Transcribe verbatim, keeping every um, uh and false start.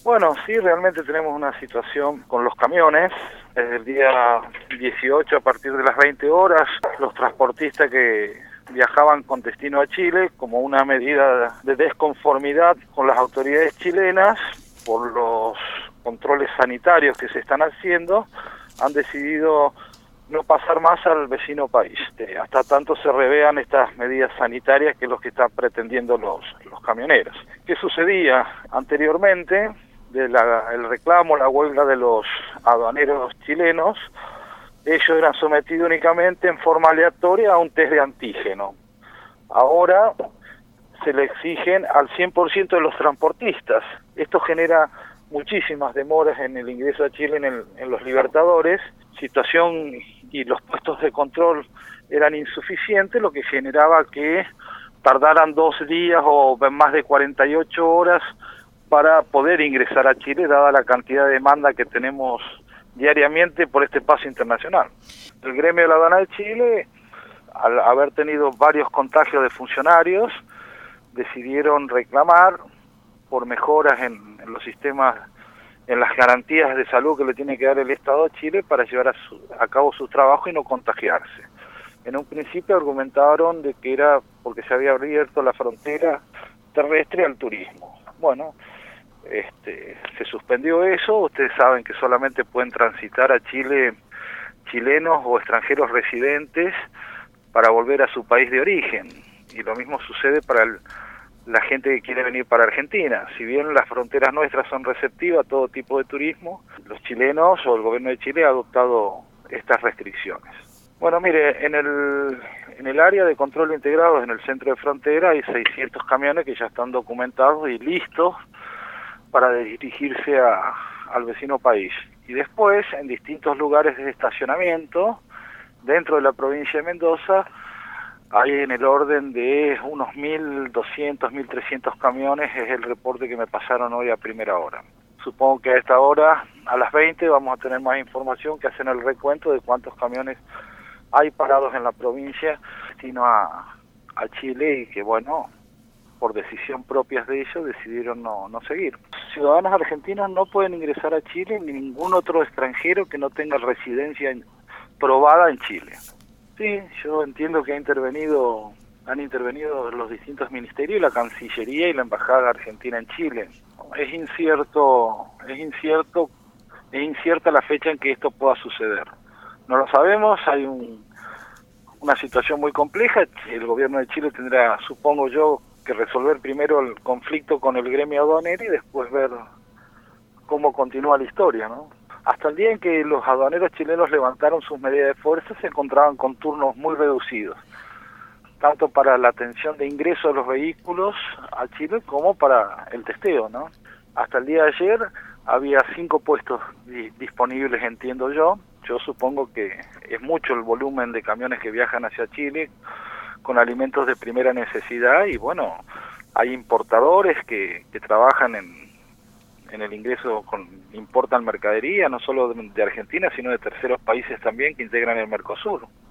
Bueno, sí, realmente tenemos una situación con los camiones. Desde el día dieciocho, a partir de las veinte horas, los transportistas que viajaban con destino a Chile, como una medida de desconformidad con las autoridades chilenas por los controles sanitarios que se están haciendo, han decidido no pasar más al vecino país, hasta tanto se revean estas medidas sanitarias que es lo que están pretendiendo los, los camioneros. ¿Qué sucedía anteriormente? De la, el reclamo, la huelga de los aduaneros chilenos, ellos eran sometidos únicamente en forma aleatoria a un test de antígeno. Ahora se le exigen al cien por ciento de los transportistas. Esto genera muchísimas demoras en el ingreso a Chile en, el, en los Libertadores, situación y los puestos de control eran insuficientes, lo que generaba que tardaran dos días o más de cuarenta y ocho horas para poder ingresar a Chile, dada la cantidad de demanda que tenemos diariamente por este paso internacional. El gremio de la aduana de Chile, al haber tenido varios contagios de funcionarios, decidieron reclamar por mejoras en, en los sistemas, en las garantías de salud que le tiene que dar el Estado a Chile para llevar a, su, a cabo su trabajo y no contagiarse. En un principio argumentaron de que era porque se había abierto la frontera terrestre al turismo. Bueno, este, se suspendió eso. Ustedes saben que solamente pueden transitar a Chile chilenos o extranjeros residentes para volver a su país de origen, y lo mismo sucede para el, la gente que quiere venir para Argentina. Si bien las fronteras nuestras son receptivas a todo tipo de turismo, los chilenos o el gobierno de Chile ha adoptado estas restricciones. Bueno, mire, en el, en el área de control integrado, en el centro de frontera, hay seiscientos camiones que ya están documentados y listos para dirigirse a, al vecino país. Y después, en distintos lugares de estacionamiento, dentro de la provincia de Mendoza, hay en el orden de unos mil doscientos, mil trescientos camiones, es el reporte que me pasaron hoy a primera hora. Supongo que a esta hora, a las veinte, vamos a tener más información, que hacen el recuento de cuántos camiones hay parados en la provincia destino a, a Chile, y que, bueno, por decisión propia de ellos, decidieron no, no seguir. Ciudadanos argentinos no pueden ingresar a Chile, ni ningún otro extranjero que no tenga residencia en, probada en Chile. Sí, yo entiendo que ha intervenido, han intervenido los distintos ministerios, la Cancillería y la Embajada Argentina en Chile. Es incierto, es incierto, es incierta la fecha en que esto pueda suceder. No lo sabemos, hay un, una situación muy compleja. El gobierno de Chile tendrá, supongo yo, que resolver primero el conflicto con el gremio aduanero y después ver cómo continúa la historia, ¿no? Hasta el día en que los aduaneros chilenos levantaron sus medidas de fuerza, se encontraban con turnos muy reducidos, tanto para la atención de ingreso de los vehículos a Chile como para el testeo, ¿no? Hasta el día de ayer había cinco puestos di- disponibles, entiendo yo. Yo supongo que es mucho el volumen de camiones que viajan hacia Chile con alimentos de primera necesidad, y bueno, hay importadores que, que trabajan en, en el ingreso, con importan mercadería, no solo de, de Argentina, sino de terceros países también que integran el Mercosur.